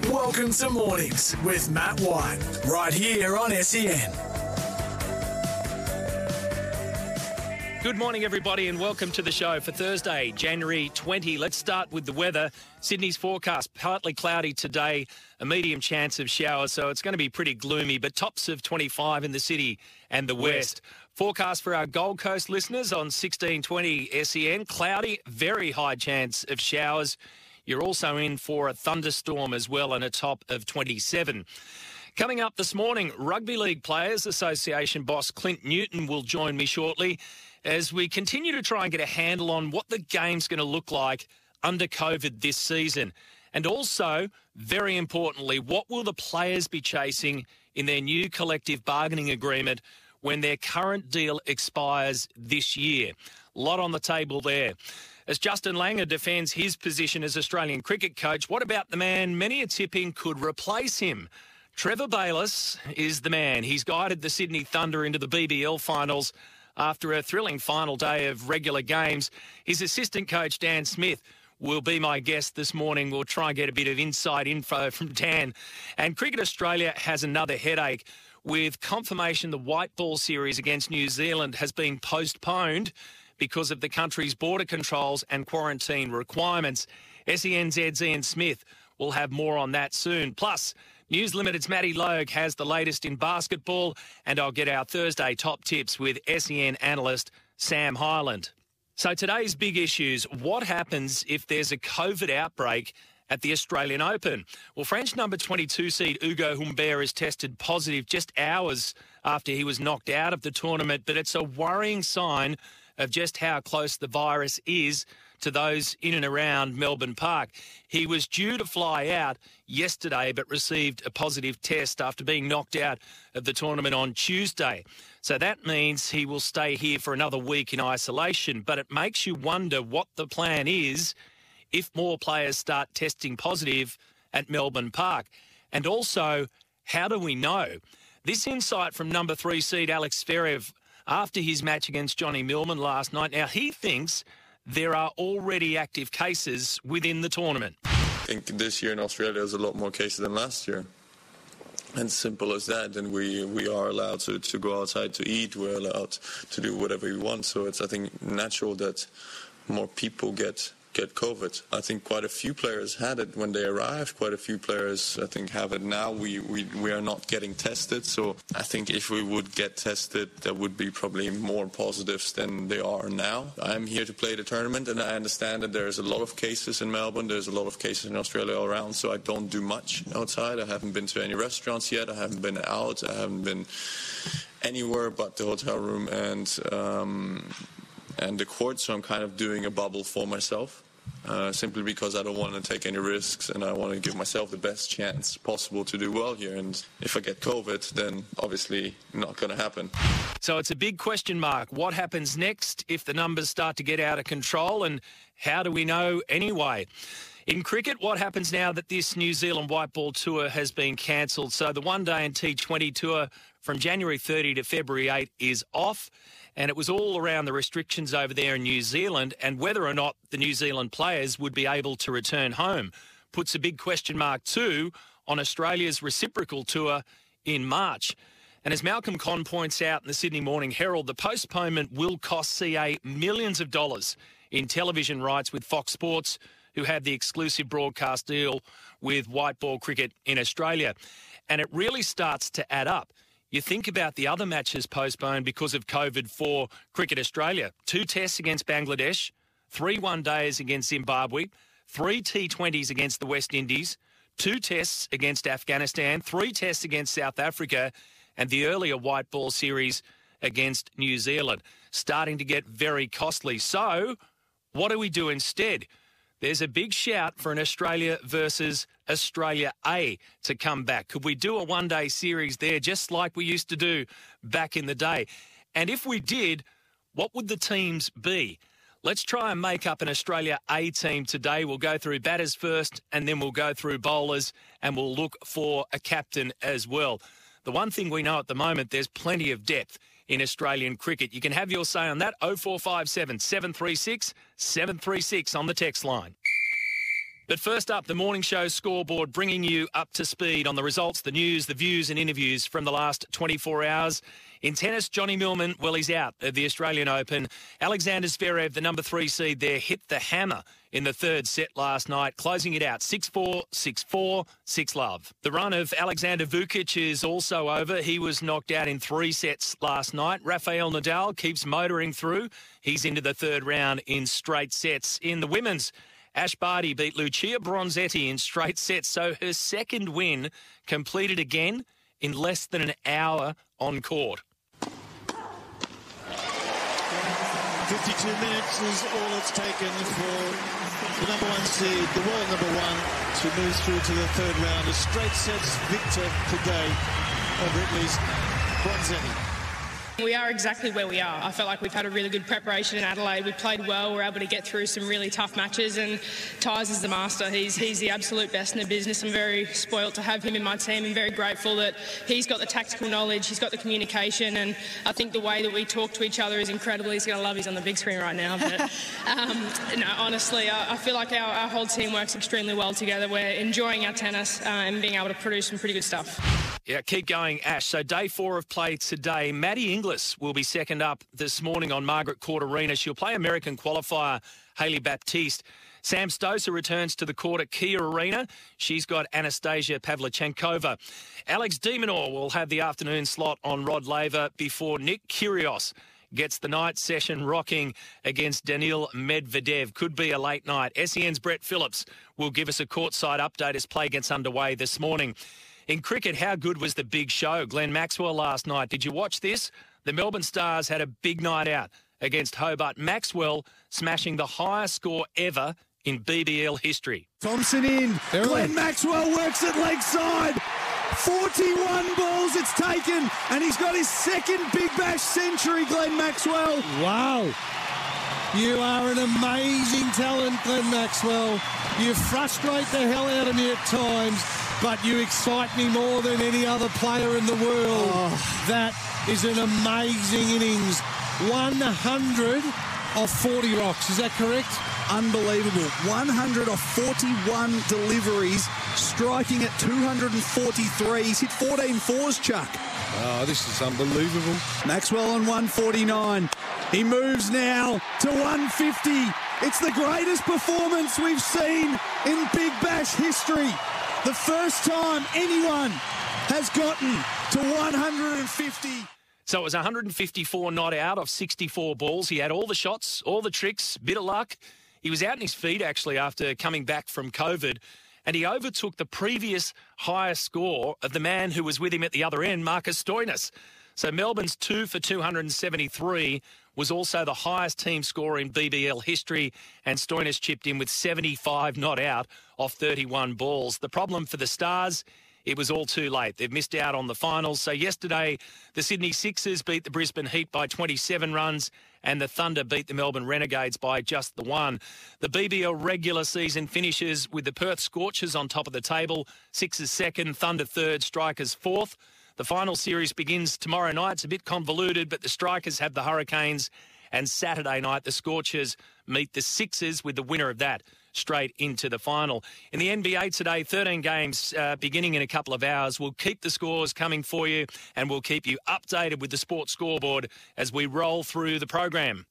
Welcome to Mornings with Matt White, right here on SEN. Good morning, everybody, and welcome to the show for Thursday, January 20. Let's start with the weather. Sydney's forecast, partly cloudy today, a medium chance of showers, so it's going to be pretty gloomy, but tops of 25 in the city and the west. Forecast for our Gold Coast listeners on 1620 SEN, cloudy, very high chance of showers. You're also in for a thunderstorm as well and a top of 27. Coming up this morning, Rugby League Players Association boss Clint Newton will join me shortly as we continue to try and get a handle on what the game's going to look like under COVID this season. And also, very importantly, what will the players be chasing in their new collective bargaining agreement when their current deal expires this year? A lot on the table there. As Justin Langer defends his position as Australian cricket coach, what about the man many are tipping could replace him? Trevor Bayliss is the man. He's guided the Sydney Thunder into the BBL finals after a thrilling final day of regular games. His assistant coach, Dan Smith, will be my guest this morning. We'll try and get a bit of inside info from Dan. And Cricket Australia has another headache with confirmation the white ball series against New Zealand has been postponed because of the country's border controls and quarantine requirements. SENZ's Ian Smith will have more on that soon. Plus, News Limited's Matty Logue has the latest in basketball, and I'll get our Thursday top tips with SEN analyst Sam Hyland. So today's big issues: what happens if there's a COVID outbreak at the Australian Open? Well, French number 22 seed Hugo Humbert is tested positive just hours after he was knocked out of the tournament, but it's a worrying sign of just how close the virus is to those in and around Melbourne Park. He was due to fly out yesterday but received a positive test after being knocked out of the tournament on Tuesday. So that means he will stay here for another week in isolation. But it makes you wonder what the plan is if more players start testing positive at Melbourne Park. And also, how do we know? This insight from number 3 seed Alex Zverev after his match against Johnny Millman last night. Now, he thinks there are already active cases within the tournament. I think this year in Australia there's a lot more cases than last year. And simple as that. And we are allowed to go outside to eat. We're allowed to do whatever we want. So it's, I think, natural that more people get COVID. I think quite a few players had it when they arrived. Quite a few players, I think, have it now. We are not getting tested. So I think if we would get tested, there would be probably more positives than there are now. I'm here to play the tournament, and I understand that there's a lot of cases in Melbourne. There's a lot of cases in Australia all around, so I don't do much outside. I haven't been to any restaurants yet. I haven't been out. I haven't been anywhere but the hotel room and the court. So I'm kind of doing a bubble for myself. Simply because I don't want to take any risks and I want to give myself the best chance possible to do well here. And if I get COVID, then obviously not going to happen. So it's a big question mark. What happens next if the numbers start to get out of control, and how do we know anyway? In cricket, what happens now that this New Zealand white ball tour has been cancelled? So the one-day and T20 tour from January 30 to February 8 is off. And it was all around the restrictions over there in New Zealand and whether or not the New Zealand players would be able to return home. Puts a big question mark too on Australia's reciprocal tour in March. And as Malcolm Conn points out in the Sydney Morning Herald, the postponement will cost CA millions of dollars in television rights with Fox Sports, who have the exclusive broadcast deal with white ball cricket in Australia. And it really starts to add up. You think about the other matches postponed because of COVID for Cricket Australia. 2 tests against Bangladesh, 3 one-days against Zimbabwe, 3 T20s against the West Indies, 2 tests against Afghanistan, 3 tests against South Africa, and the earlier white ball series against New Zealand. Starting to get very costly. So what do we do instead? There's a big shout for an Australia versus Australia A to come back. Could we do a one-day series there just like we used to do back in the day? And if we did, what would the teams be? Let's try and make up an Australia A team today. We'll go through batters first and then we'll go through bowlers and we'll look for a captain as well. The one thing we know at the moment, there's plenty of depth in Australian cricket. You can have your say on that, 0457 736 736 on the text line. But first up, the morning show scoreboard, bringing you up to speed on the results, the news, the views and interviews from the last 24 hours. In tennis, Johnny Millman, well, he's out of the Australian Open. Alexander Zverev, the number 3 seed there, hit the hammer in the third set last night, closing it out 6-4, 6-4, 6-love. The run of Alexander Vukic is also over. He was knocked out in 3 sets last night. Rafael Nadal keeps motoring through. He's into the third round in straight sets. In the women's, Ash Barty beat Lucia Bronzetti in straight sets, so her second win completed again in less than an hour on court. 52 minutes is all it's taken for the number 1 seed, the world number 1, to move through to the third round. A straight sets victor today over Italy's Bronzetti. We are exactly where we are. I felt like we've had a really good preparation in Adelaide. We played well. We're able to get through some really tough matches, and Tyes is the master. He's the absolute best in the business. I'm very spoilt to have him in my team and very grateful that he's got the tactical knowledge, he's got the communication, and I think the way that we talk to each other is incredible. He's going to love he's on the big screen right now. But no, honestly, I feel like our whole team works extremely well together. We're enjoying our tennis and being able to produce some pretty good stuff. Yeah, keep going, Ash. So day 4 of play today. Maddie Inglis will be second up this morning on Margaret Court Arena. She'll play American qualifier Hailey Baptiste. Sam Stosur returns to the court at Kia Arena. She's got Anastasia Pavlyuchenkova. Alex de Minaur will have the afternoon slot on Rod Laver before Nick Kyrgios gets the night session rocking against Daniil Medvedev. Could be a late night. SEN's Brett Phillips will give us a courtside update as play gets underway this morning. In cricket, how good was the big show? Glenn Maxwell last night. Did you watch this? The Melbourne Stars had a big night out against Hobart. Maxwell smashing the highest score ever in BBL history. Thompson in. Glenn Maxwell works at leg side. 41 balls it's taken, and he's got his second Big Bash century, Glenn Maxwell. Wow. You are an amazing talent, Glenn Maxwell. You frustrate the hell out of me at times, but you excite me more than any other player in the world. Oh. That is an amazing innings. 100 of 40 rocks, is that correct? Unbelievable. 100 of 41 deliveries, striking at 243. He's hit 14 fours, Chuck. Oh, this is unbelievable. Maxwell on 149. He moves now to 150. It's the greatest performance we've seen in Big Bash history. The first time anyone has gotten to 150. So it was 154 not out of 64 balls. He had all the shots, all the tricks, bit of luck. He was out in his feet, actually, after coming back from COVID, and he overtook the previous highest score of the man who was with him at the other end, Marcus Stoinis. So Melbourne's 2 for 273 was also the highest team score in BBL history, and Stoinis chipped in with 75 not out off 31 balls. The problem for the Stars, it was all too late. They've missed out on the finals. So yesterday, the Sydney Sixers beat the Brisbane Heat by 27 runs, and the Thunder beat the Melbourne Renegades by just the 1. The BBL regular season finishes with the Perth Scorchers on top of the table, Sixers second, Thunder third, Strikers fourth. The final series begins tomorrow night. It's a bit convoluted, but the Strikers have the Hurricanes, and Saturday night the Scorchers meet the Sixers with the winner of that straight into the final. In the NBA today, 13 games beginning in a couple of hours. We'll keep the scores coming for you, and we'll keep you updated with the Sports Scoreboard as we roll through the program.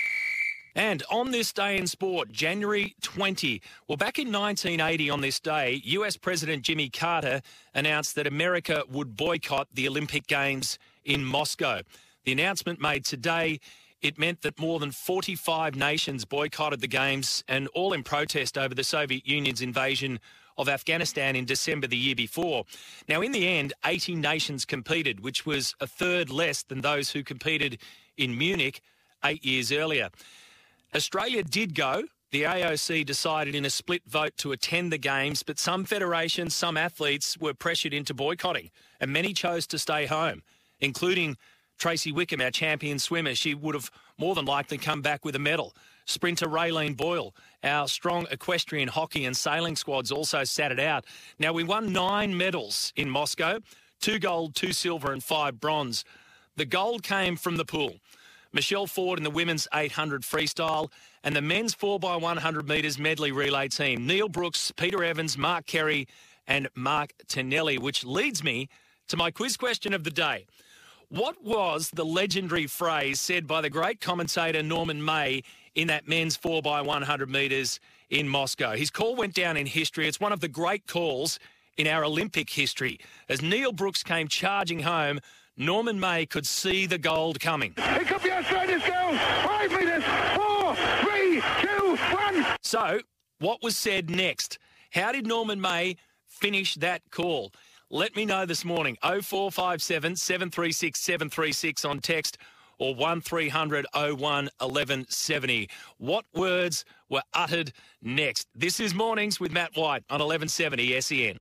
And on this day in sport, January 20, well, back in 1980 on this day, US President Jimmy Carter announced that America would boycott the Olympic Games in Moscow. The announcement made today, it meant that more than 45 nations boycotted the Games, and all in protest over the Soviet Union's invasion of Afghanistan in December the year before. Now, in the end, 80 nations competed, which was a third less than those who competed in Munich 8 years earlier. Australia did go. The AOC decided in a split vote to attend the Games, but some federations, some athletes were pressured into boycotting, and many chose to stay home, including Tracy Wickham, our champion swimmer. She would have more than likely come back with a medal. Sprinter Raylene Boyle, our strong equestrian hockey and sailing squads also sat it out. Now, we won 9 medals in Moscow, 2 gold, 2 silver and 5 bronze. The gold came from the pool. Michelle Ford in the women's 800 freestyle and the men's 4x100 metres medley relay team. Neil Brooks, Peter Evans, Mark Kerry and Mark Tonelli, which leads me to my quiz question of the day. What was the legendary phrase said by the great commentator Norman May in that men's 4x100 metres in Moscow? His call went down in history. It's one of the great calls in our Olympic history. As Neil Brooks came charging home, Norman May could see the gold coming. It could be Australia's gold. 5 metres, 4, 3, 2, 1. So, what was said next? How did Norman May finish that call? Let me know this morning. 0457 736 736 on text or 1300 01 1170. What words were uttered next? This is Mornings with Matt White on 1170 SEN.